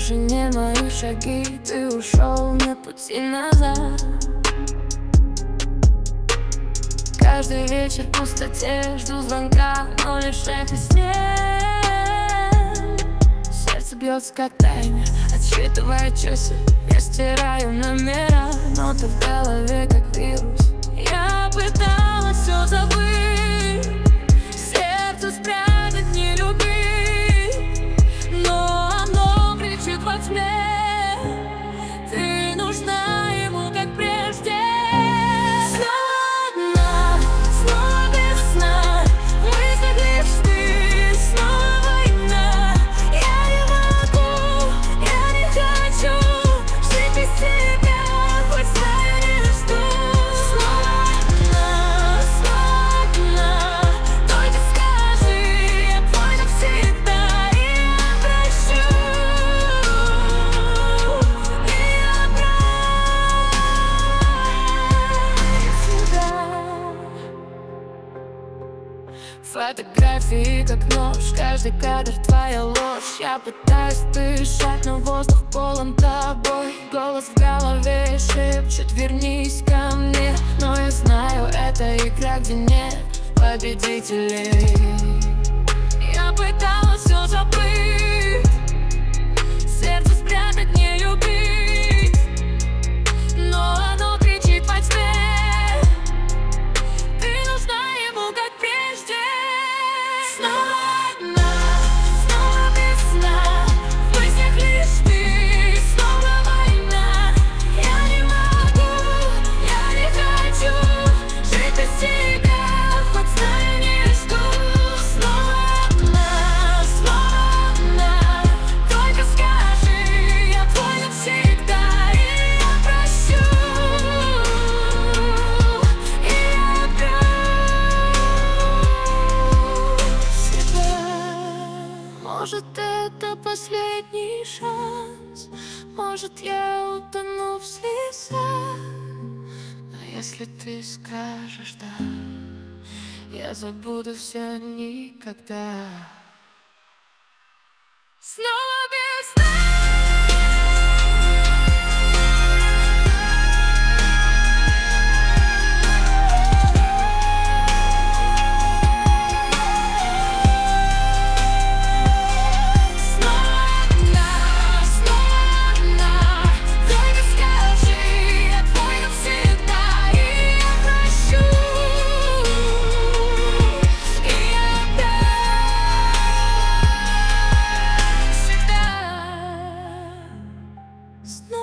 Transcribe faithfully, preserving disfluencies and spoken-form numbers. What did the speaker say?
больше не мои шаги. Ты ушел, нет пути назад. Каждый вечер в пустоте жду звонка, но лишь эхо снег. Сердце бьется как таймер, отсчитывая часы. Я стираю номера, но ты в голове как вирус. Я пыталась все забыть, сердце спрятать, не любить, но оно кричит во тьме. Ты нужна ему, как прежде. Фотографии как нож, каждый кадр твоя ложь. Я пытаюсь дышать, но воздух полон тобой. Голос в голове шепчет: вернись ко мне. Но я знаю, это игра, где нет победителей. Я пыталась все забыть, сердце спрятать, не любить, но оно кричит во тьме. Может, это последний шанс, может, я утону в слезах. Но если ты скажешь «да», я забуду все никогда. Снова без сна. Снова